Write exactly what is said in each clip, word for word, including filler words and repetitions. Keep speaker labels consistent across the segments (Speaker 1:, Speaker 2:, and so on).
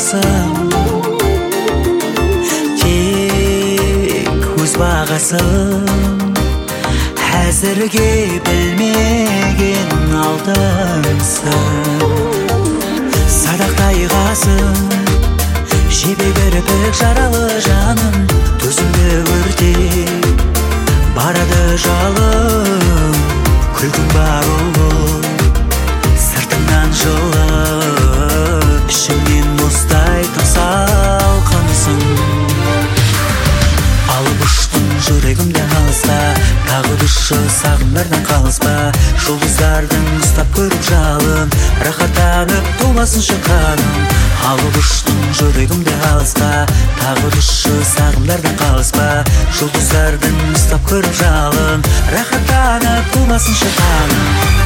Speaker 1: бағасың, тек өз бағасың. Әзірге білмеген алтынсың, садақтай қасың, жебе кірпік жаралы жаным, төзімді өртеп барады жалын. Күлкің бар ол сыртыңнан жылы, ішіңнен мұздай салқынсың. Алып ұштың жүрегімді алыста, тағы дүші сағымдардан қалыспа. Жұлдыздардың ұстап көріп жалын, рахаттанып толасын шыққаным. Алып ұштың жүрегімді алыста, тағы дүші сағымдардан қалыспа. Жұлдыздардың ұстап көріп жалын, рахаттанып толасын шыққаным.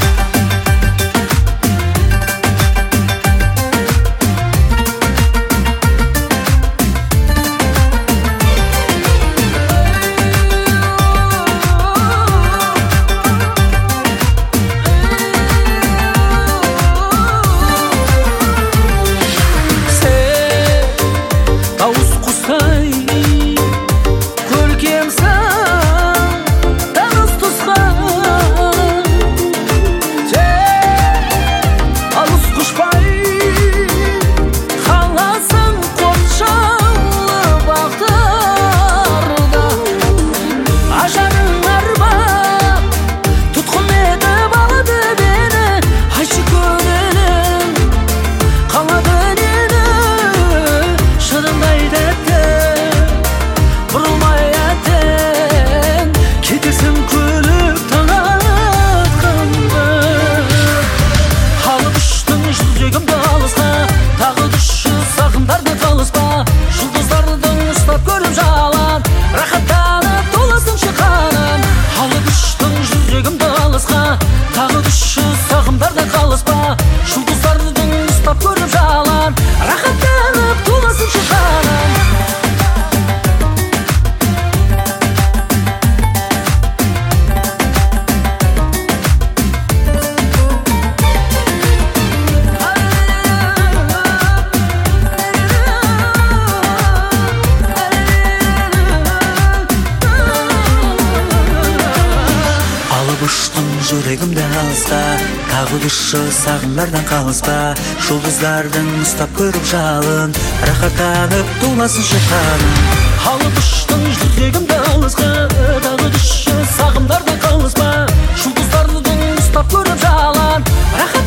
Speaker 1: Жүрегімді алыста, тағы дүші сағымдардан қалыспа. Жұлдыздардың ұстап көріп жалын, рахаттанып толасын шыққаным.
Speaker 2: Алып ұштың жүрегімді алысқа, тағы дүші сағымдардан қалыспа. Жұлдыздардың ұстап көріп жалын, рахаттанып